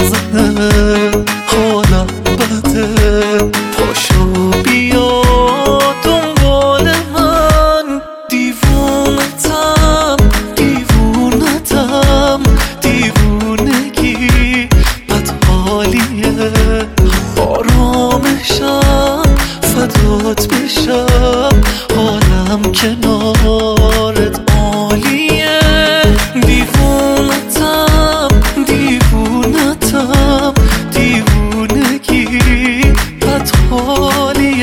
میزنه، حالا بده، پاشو بیا دنبال من. دیوونتم دیوونتم، دیوونگی بدحالیه، آرامشم فدات بشم، حالم کنارت عالیه. دیوونتم دیوونتم، دیوونگی بدحالیه،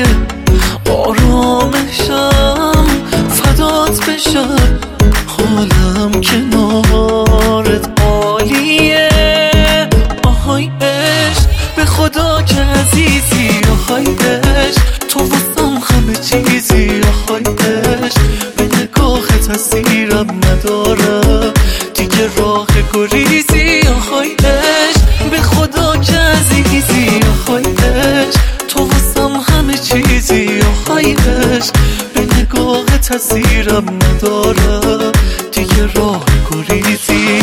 آرامشم فدات بشم، حالم کنارت عالیه. آهای عشق به خدا که عزیزی، آهای عشق تو واسم همه چیزی، آهای عشق به نگاهت اسیرم ندارم دیگه راه گریزی، آهای عشق به خدا که عزیزی، آهای عشق تو واسم همه چیزی، آهای عشق به نگاهت اسیرم ندارم دیگه راه گریزی.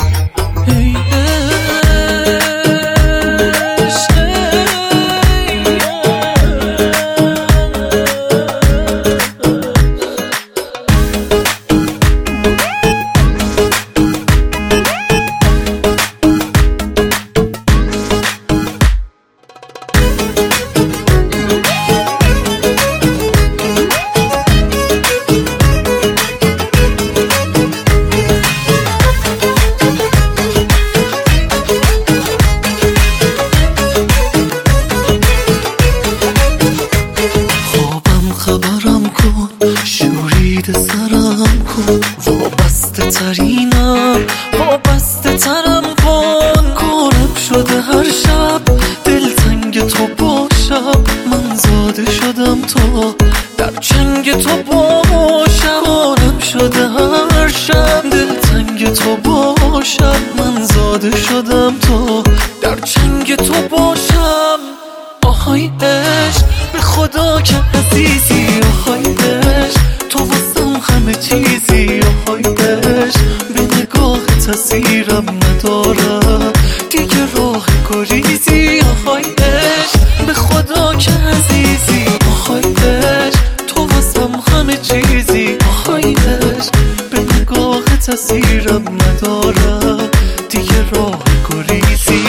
خبرم کن، شورید سرم کن، وابسته ترینم، وابسته ترم کن. کارم شده هر شب دلتنگ تو باشم، من زاده شدم تا در چنگ تو باشم. کارم شده هر شب دلتنگ تو باشم، من زاده شدم تا در چنگ تو باشم. آهای عشق به خدا که عزیزی، آهای عشق تو واسم همه چیزی، آهای عشق به نگاهت اسیرم ندارم دیگه راه گریزی، آهای عشق به خدا که عزیزی، آهای عشق تو واسم همه چیزی، آهای عشق به نگاهت اسیرم ندارم دیگه راه گریزی.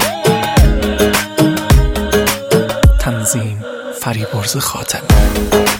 تنظیم فریبرز خاتمی.